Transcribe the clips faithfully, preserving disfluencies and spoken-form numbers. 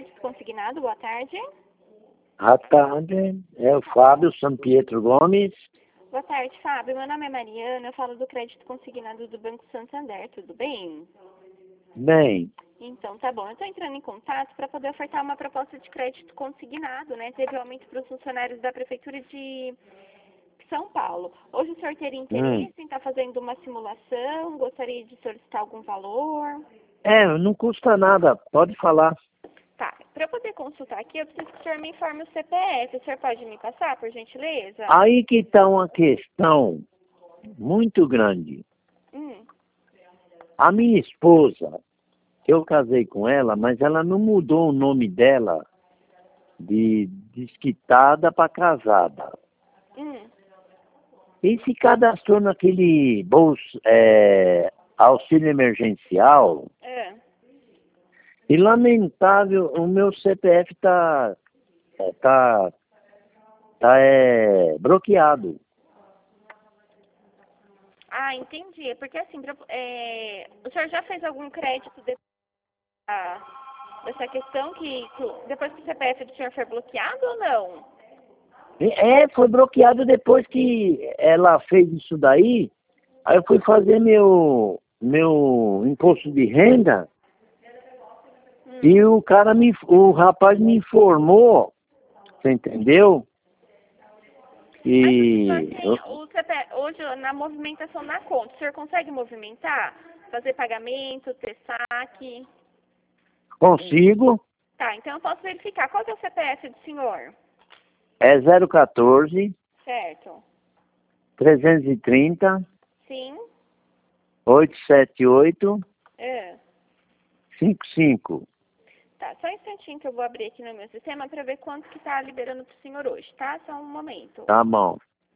crédito consignado, boa tarde. À tarde, é o Fábio São Pietro Gomes. Boa tarde, Fábio. Meu nome é Mariana, eu falo do crédito consignado do Banco Santander, tudo bem? Bem, Então, tá bom. Eu estou entrando em contato para poder ofertar uma proposta de crédito consignado, né? Teve aumento para os funcionários da Prefeitura de São Paulo. Hoje o senhor teria hum, interesse em estar fazendo uma simulação? Gostaria de solicitar algum valor? é, não custa nada, pode falar. Tá. Para eu poder consultar aqui, eu preciso que o senhor me informe o C P F. O senhor pode me passar, por gentileza? Aí que está uma questão muito grande. Hum. A minha esposa, eu casei com ela, mas ela não mudou o nome dela de desquitada para casada. Hum. E se cadastrou naquele bolso, é, auxílio emergencial. É. E lamentável, o meu C P F está tá, tá, é, bloqueado. Ah, entendi. É porque assim, pra- é, o senhor já fez algum crédito depois da- dessa questão que, que o- depois que o C P F do senhor foi bloqueado ou não? É, foi bloqueado depois que ela fez isso daí. Aí eu fui fazer meu, meu imposto de renda Hum. e o cara me, o rapaz me informou, você entendeu? Mas o senhor E tem eu o C P F, hoje na movimentação na conta, o senhor consegue movimentar? Fazer pagamento, ter saque? consigo, Tá, então eu posso verificar. Qual que é o C P F do senhor? é zero quatorze, Certo. trezentos e trinta, Sim. oitocentos e setenta e oito, É. cinquenta e cinco. Tá, só um instantinho que eu vou abrir aqui no meu sistema para ver quanto que tá liberando pro senhor hoje, tá? Só um momento. Tá bom.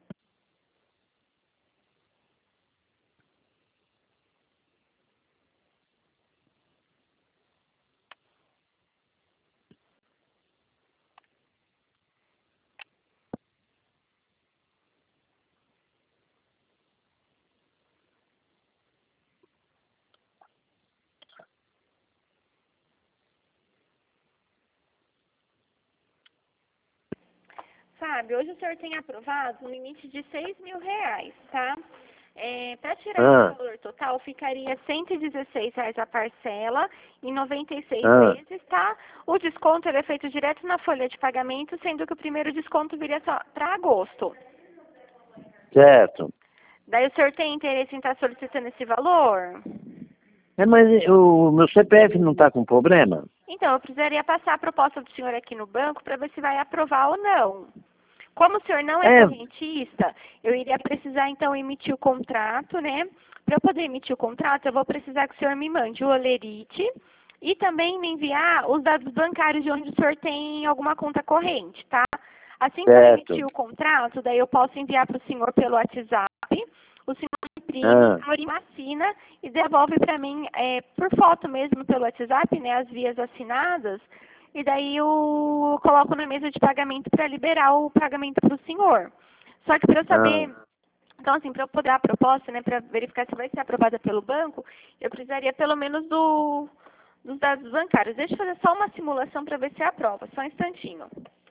Fábio, hoje o senhor tem aprovado um limite de seis mil reais, tá? É, para tirar esse Ah, valor total, ficaria cento e dezesseis reais a parcela em noventa e seis ah, vezes, tá? O desconto ele é feito direto na folha de pagamento, sendo que o primeiro desconto viria só para agosto. certo. Daí o senhor tem interesse em estar solicitando esse valor? É, mas o meu C P F não está com problema? Então, eu precisaria passar a proposta do senhor aqui no banco para ver se vai aprovar ou não. Como o senhor não é É, correntista, eu iria precisar, então, emitir o contrato, né? Para eu poder emitir o contrato, eu vou precisar que o senhor me mande o holerite e também me enviar os dados bancários de onde o senhor tem alguma conta corrente, tá? Assim que eu certo. emitir o contrato, daí eu posso enviar para o senhor pelo WhatsApp, o senhor imprime, Ah, o senhor assina e devolve para mim, é, por foto mesmo, pelo WhatsApp, né, as vias assinadas, e daí eu coloco na mesa de pagamento para liberar o pagamento para o senhor. Só que para eu ah. saber, então assim, para eu poder a proposta, né, para verificar se vai ser aprovada pelo banco, eu precisaria pelo menos do, dos dados bancários. Deixa eu fazer só uma simulação para ver se aprova, só um instantinho.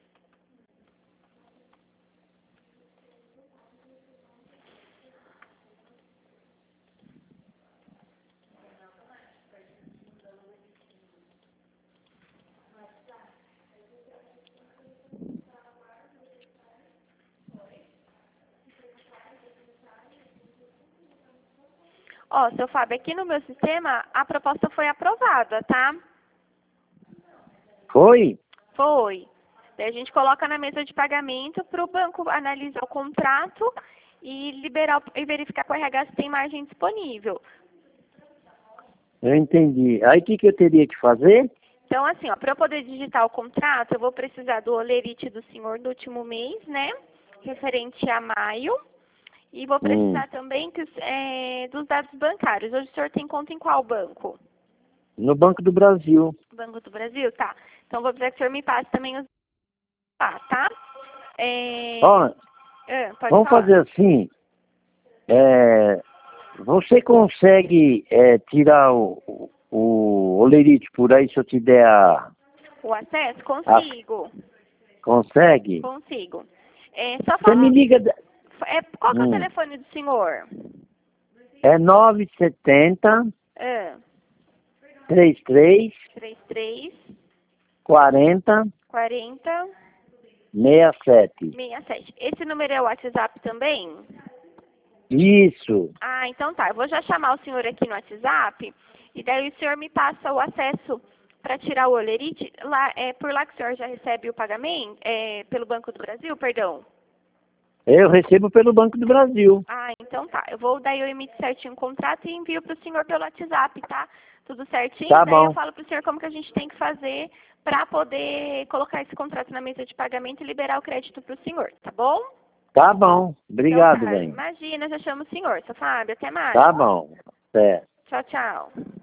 Ó, seu Fábio, aqui no meu sistema a proposta foi aprovada, tá? Foi? Foi. Daí a gente coloca na mesa de pagamento para o banco analisar o contrato e liberar o- e verificar com o R H se tem margem disponível. Eu entendi. Aí o que, que eu teria que fazer? Então, assim, ó, para eu poder digitar o contrato, eu vou precisar do holerite do senhor do último mês, né? Referente a maio. E vou Hum, precisar também que, os- é, dos dados bancários. Hoje o senhor tem conta em qual banco? no Banco do Brasil. Banco do Brasil? Tá. Então, vou precisar que o senhor me passe também os ah, tá? É... Ó, ah, pode vamos falar. fazer assim. É, você consegue é, tirar o, o, o olerite por aí se eu te der a, O acesso? Consigo. Consegue? Consigo. É, só Você fala... me liga... da- É, qual que é o Hum. telefone do senhor? É nove setenta, Ah, trinta e três, trinta e três, quarenta, quarenta, sessenta e sete. sessenta e sete. Esse número é o WhatsApp também? Isso. Ah, então tá. Eu vou já chamar o senhor aqui no WhatsApp e daí o senhor me passa o acesso para tirar o olerite. Lá, é por lá que o senhor já recebe o pagamento? É, pelo Banco do Brasil, perdão? Eu recebo pelo Banco do Brasil. Ah, então tá. Eu vou, daí eu emito certinho o contrato e envio para o senhor pelo WhatsApp, tá? Tudo certinho? Tá Daí bom. eu falo para o senhor como que a gente tem que fazer para poder colocar esse contrato na mesa de pagamento e liberar o crédito para o senhor, tá bom? Tá bom. Obrigado, Então tá. bem. Imagina, já chamo o senhor, seu Fábio. Até mais. Tá bom. Certo. Tchau, tchau.